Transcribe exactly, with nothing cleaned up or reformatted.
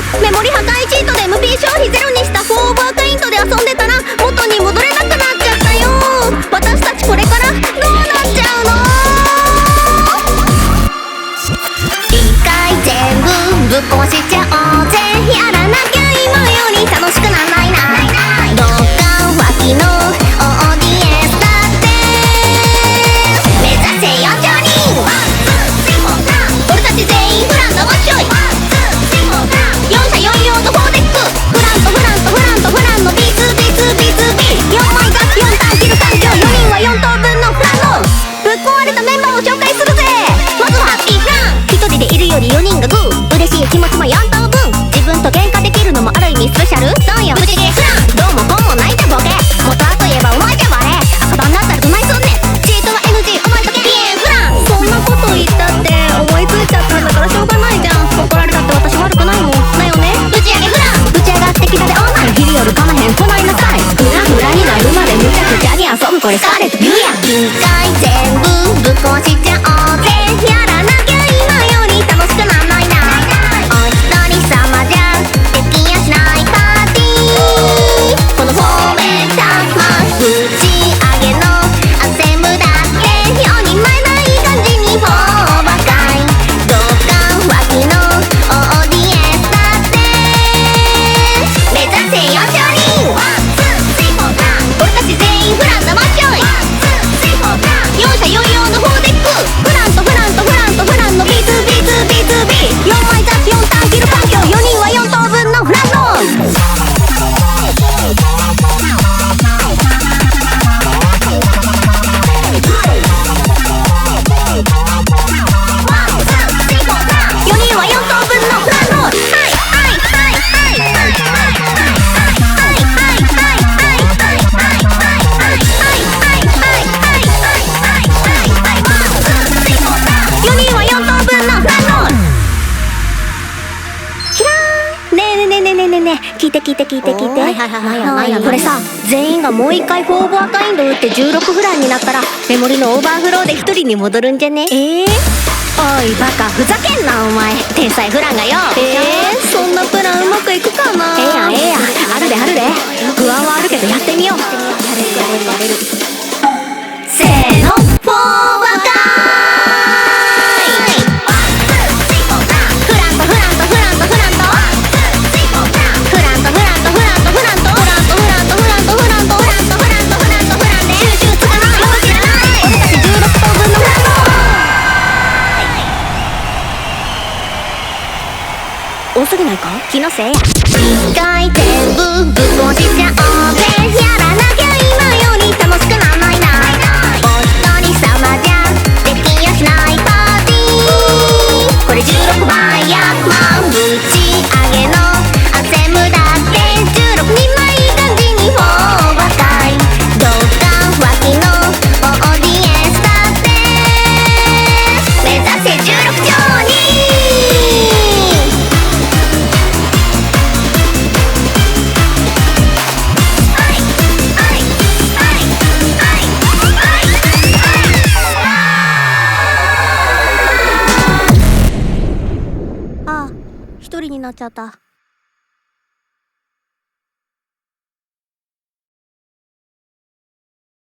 メモリ破壊チートで エムピー 消費ゼロにしたフォーオブアカイントで遊んでたら元に戻れなくなっちゃったよ。私たちこれからどうなっちゃうの？一回全部ぶっ壊しちゃおうぜ。やらなきゃ今より楽しくなんないな。どっか脇のオーディエンスだって目指せよんじゅうにん。俺たち全員フランドもっしょい。よん社よん用のフォーデック。フラントフラントフラントフランのビーツビーツビーツビー。よん枚がよんターンキル環境。よにんはよん等分のフランド。ぶっ壊れたメンバーを紹介するぜ。まずはハッピーフラン。ひとりでいるよりよにんがグー。嬉しい気持ちもよん等分。自分と喧嘩できるのもある意味スペシャル。そうよ無事ゲーフラン。どうもこうもないじゃボケ。元はといえばうまいじゃバレ。赤番だったらどないすんねん。チートは エヌジー お前とけピエンフラン。そんなこと言ったって思いついちゃったんだからしょうがないじゃん。怒られたって私悪くないもんだよね。打ち上げフラン。打ち上がってきたでオーナイ。昼夜かまへん来ないなさい。フラフラになるまでむちゃくちゃに遊ぶこれスカーレットビューやん。一回全部ぶっ壊しちゃおうぜ。やらなきゃ今より楽しくなんないな。お一人様じゃできやしないパーティー。このフォーメーターマン打ち上げのアセムだってよにんまえない感じにフォーバカイ。どっか脇のオーディエンスだって目指せよんじゅうにん。俺たち全員フランだもっしょい。よん社よん用のフォーデック。フラントフラントフラントフランのビーツビーツビーツビー。よん枚ザップよんターンキル環境。よにんはよん等分のフランド。よにんはよん等分のフランド。はいはいはいはいはいはいはいはいはいはいはいはいよにんはよん等分のフランド。キラーン。ねえねえねえねえねえねえねえ聞いて聞いて聞いて聞いて。はいはいはいはい。これさ全員がもう一回フォーオブアカインド打ってじゅうろくフランになったらメモリのオーバーフローでひとりに戻るんじゃね？えー、おいバカふざけんなお前。天才フランがよ。えー、そんなプランうまくいくかな？ええやんええやんあるであるで。不安はあるけどやってみよう。せーのフォーオブアカイン。フラントフラントフラントフラントフラントフラントフラントフラントフラントフラントフラントフラントフラントフラントフラントフラントフランで収集つかないよ知らない。俺たちじゅうろく等分のフラント。多すぎないか？気のせいや。一回全部ぶっ壊しちゃおうぜ。やらなきゃ今より楽しくなんないな。お一人様じゃできやしないパーティー。これじゅうろくばいやまんぶち上げのアセムだってじゅうろくにんまいい感じにフォーバカイ。どっか脇のオーディエンスだって目指せじゅうろくちょうにん。ああ、一人になっちゃった。